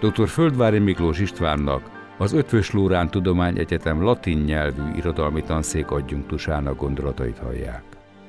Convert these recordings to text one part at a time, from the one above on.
Dr. Földváry Miklós Istvánnak, az Eötvös Loránd Tudományegyetem latin nyelvű irodalmi tanszék adjunktusának gondolatait hallják.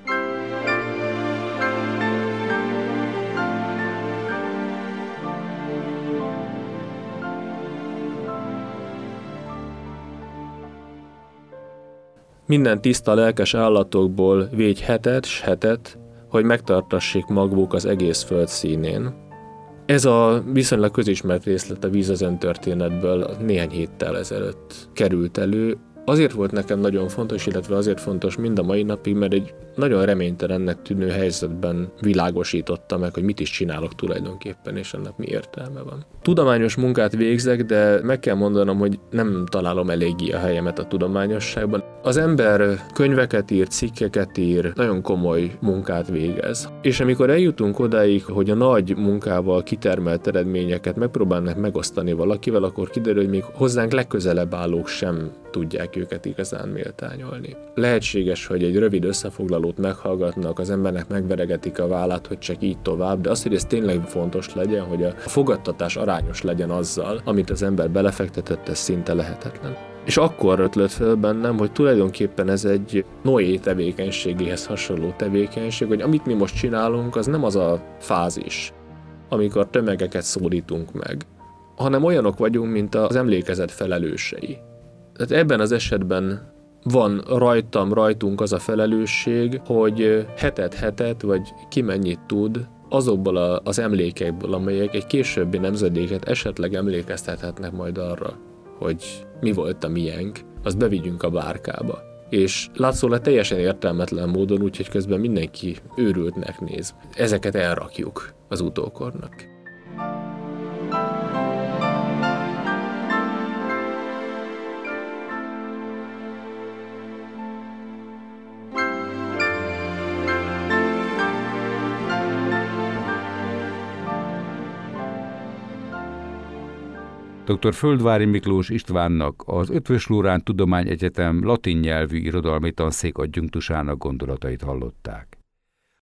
Minden tiszta lelkes állatokból védj hetet s hetet, hogy megtartassék maguk az egész föld színén. Ez a viszonylag közismert részlet a Víz az Ön történetből néhány héttel ezelőtt került elő. Azért volt nekem nagyon fontos, illetve azért fontos mind a mai napig, mert egy nagyon reménytelennek tűnő helyzetben világosította meg, hogy mit is csinálok tulajdonképpen, és ennek mi értelme van. Tudományos munkát végzek, de meg kell mondanom, hogy nem találom eléggé a helyemet a tudományosságban. Az ember könyveket ír, cikkeket ír, nagyon komoly munkát végez. És amikor eljutunk odáig, hogy a nagy munkával kitermelt eredményeket megpróbálnak megosztani valakivel, akkor kiderül, hogy még hozzánk legközelebb állók sem tudják őket igazán méltányolni. Lehetséges, hogy egy rövid összefoglalót meghallgatnak, az embernek megveregetik a vállát, hogy csak így tovább, de az, hogy ez tényleg fontos legyen, hogy a fogadtatás arányos legyen azzal, amit az ember belefektetett, ez szinte lehetetlen. És akkor ötlött fel bennem, hogy tulajdonképpen ez egy Noé tevékenységéhez hasonló tevékenység, hogy amit mi most csinálunk, az nem az a fázis, amikor tömegeket szólítunk meg, hanem olyanok vagyunk, mint az emlékezet felelősei. Tehát ebben az esetben van rajtunk az a felelősség, hogy hetet, vagy ki mennyit tud azokból az emlékekből, amelyek egy későbbi nemzedéket esetleg emlékeztethetnek majd arra, hogy mi volt a miénk, azt bevigyünk a bárkába. És látszólag teljesen értelmetlen módon, úgyhogy közben mindenki őrültnek néz. Ezeket elrakjuk az utókornak. Dr. Földváry Miklós Istvánnak, az Eötvös Loránd Tudományegyetem latin nyelvű irodalmi tanszék adjunktusának gondolatait hallották.